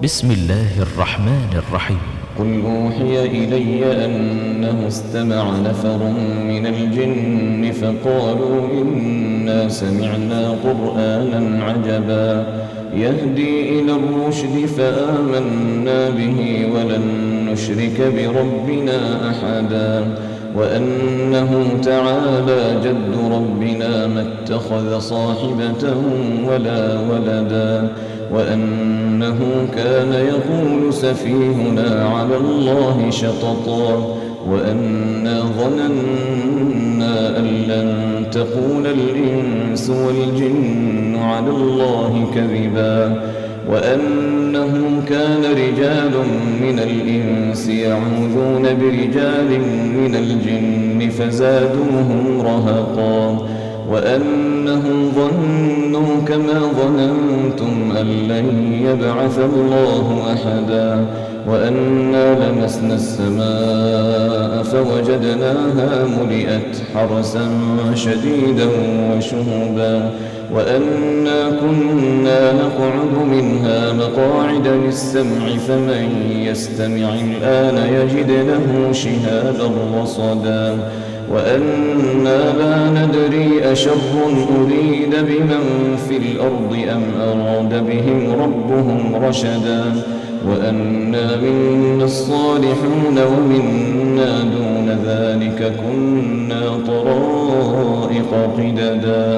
بسم الله الرحمن الرحيم. قل أوحي إلي أنه استمع نفر من الجن فقالوا إنا سمعنا قرآنا عجبا يهدي إلى الرشد فآمنا به ولن نشرك بربنا أحدا وأنه تعالى جد ربنا ما اتخذ صاحبة ولا ولدا وأنه كان يقول سفيهنا على الله شططا وأنا ظننا أن لن تقول الإنس والجن على الله كذبا وأنه كان رجال من الإنس يعوذون برجال من الجن فزادوهم رهقا وأنهم ظنوا كما ظننتم أن لن يبعث الله أحدا وأنا لمسنا السماء فوجدناها ملئت حرسا شديدا وشهبا وأنا كنا نقعد منها مقاعد للسمع فمن يستمع الآن يجد له شهابا رصدا وأنا لا ندري أشر أريد بمن في الأرض أم أراد بهم ربهم رشدا وأنا منا الصالحون ومنا دون ذلك كنا طرائق قددا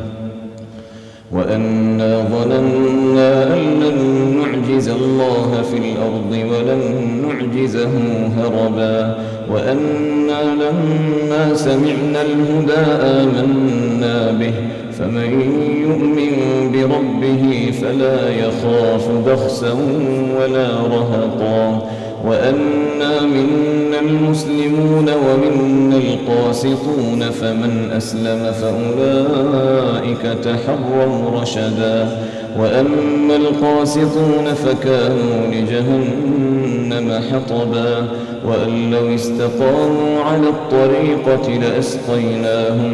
وأنا ظننا أن لن نعجز الله في الأرض ولن نعجزه هربا وأنا لما سمعنا الهدى آمنا به فمن يؤمن بربه فلا يخاف بخسا ولا رهقا وأنا منا المسلمون ومنا القاسطون فمن أسلم فأولئك تحروا رشدا وأما القاسطون فكانوا لجهنم حطبا وأن لو استقاموا على الطريقة لأسقيناهم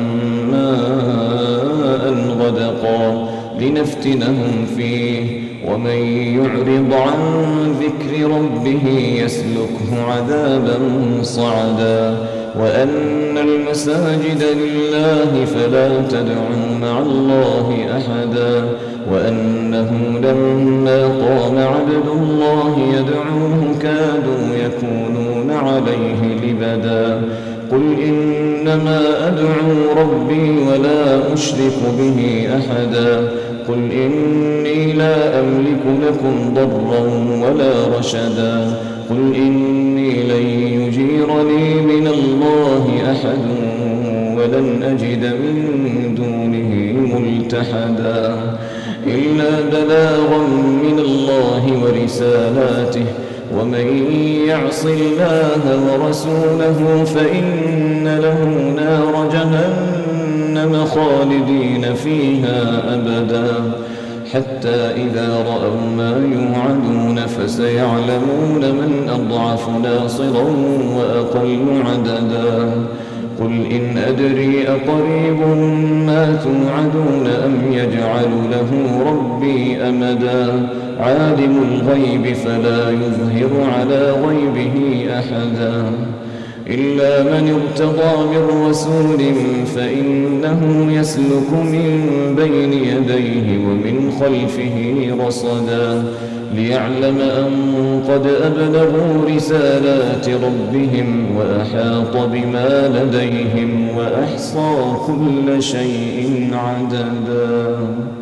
ماء غدقا لنفتنهم فيه ومن يعرض عن ذكر ربه يسلكه عذابا صعدا وأن المساجد لله فلا تدعوا مع الله أحدا وأنه لما قام عبد الله يدعوه كادوا يكونون عليه لبدا قل إنما أدعو ربي ولا أشرك به أحدا قل إني لا أملك لكم ضرا ولا رشدا قل إني لن يجيرني من الله أحد ولن أجد من دونه ملتحدا إلا بلاغا من الله ورسالاته ومن يعص الله ورسوله فإن له نار جهنم خالدين فيها أبدا حتى إذا رأوا ما يوعدون فسيعلمون من أضعف ناصرا وأقل عددا قل إن أدري أقريب ما توعدون أم يجعل له ربي أمدا عالم الغيب فلا يظهر على غيبه أحدا إلا من ارتضى من رسول فإنه يسلك من بين يديه ومن خلفه رصدا ليعلم أن قد أبلغوا رسالات ربهم وأحاط بما لديهم وأحصى كل شيء عددا.